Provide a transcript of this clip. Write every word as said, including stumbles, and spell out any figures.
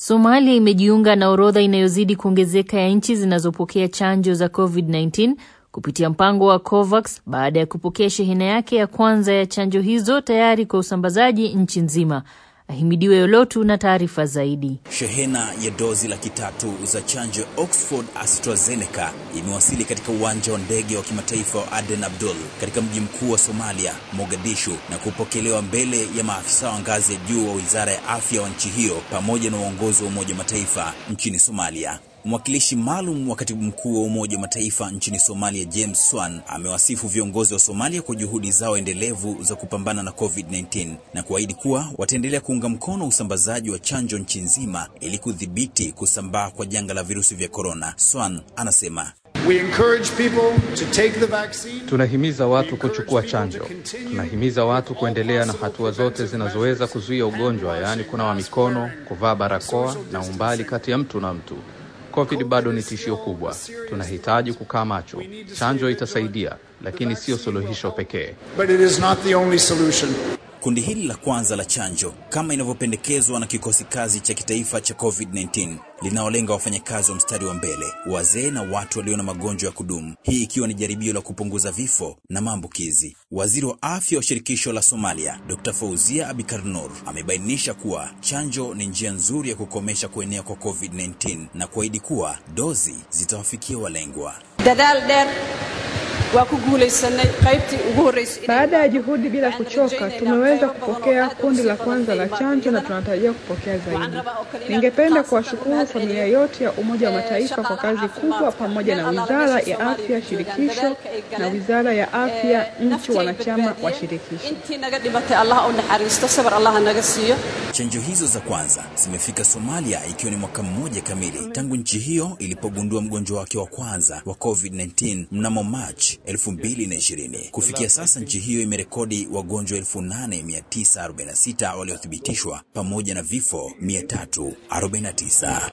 Somalia imejiunga na orodha inayozidi kuongezeka ya nchi zinazopokea chanjo za COVID kumi na tisa kupitia mpango wa COVAX baada ya kupokea shehena yake ya kwanza ya chanjo hizo tayari kwa usambazaji nchi nzima. Ahimidiwe Yolotu na taarifa zaidi. Shehena ya dozi laki tatu za chanjo Oxford AstraZeneca imewasili katika uwanja wa ndege wa kimataifa wa Aden Abdul katika mji mkuu wa Somalia, Mogadishu, na kupokelewa mbele ya maafisa wa ngazi ya juu wa Wizara ya Afya wa nchi hiyo pamoja na uongozi wa Umoja wa Mataifa nchini Somalia. Mwakilishi maalum wa katibu mkuu wa Umoja wa Mataifa nchini Somalia, James Swan, amewasifu viongozi wa Somalia kwa juhudi zao endelevu za kupambana na COVID kumi na tisa na kuahidi kuwa wataendelea kuunga mkono usambazaji wa chanjo nchi nzima ili kudhibiti kusambaa kwa janga la virusi vya corona. Swan anasema, We encourage people to take the vaccine. Tunahimiza watu kuchukua chanjo. Tunahimiza watu kuendelea na hatua zote zinazoweza kuzuia ugonjwa, yaani kunawa mikono, kuvaa barakoa na umbali kati ya mtu na mtu. COVID bado ni tishio kubwa. Tunahitaji kukaa macho. Chanjo itasaidia, lakini sio suluhisho pekee. But it is not the only solution. Kundi hili la kwanza la chanjo, kama inavyopendekezwa na kikosi kazi cha kitaifa cha COVID kumi na tisa, linaolenga wafanyakazi wa mstari wa mbele, wazee na watu walio na magonjwa ya kudumu. Hii ikiwa ni jaribio la kupunguza vifo na maambukizi. Waziri wa Afya wa shirikisho la Somalia, Doctor Fauzia Abikar Nur, amebainisha kuwa chanjo ni njia nzuri ya kukomesha kuenea kwa COVID kumi na tisa na kuahidi kuwa dozi zitawafikia walengwa. Baada ya juhudi bila kuchoka, tumeweza kupokea kundi la kwanza la chanjo na tunatarajia kupokea zaidi. Ningependa kuwashukuru familia yote ya Umoja wa Mataifa kwa kazi kubwa pamoja na Wizara ya Afya shirikisho na Wizara ya Afya nchi wanachama wa shirikisho. Chanjo hizo za kwanza zimefika Somalia ikiwa ni mwaka mmoja kamili tangu nchi hiyo ilipogundua mgonjwa wake wa kwanza wa COVID kumi na tisa mnamo March elfu mbili na ishirini. Kufikia sasa nchi hiyo imerekodi wagonjwa elfu nane mia tisa arobaini na sita waliothibitishwa pamoja na vifo mia tatu arobaini na tisa.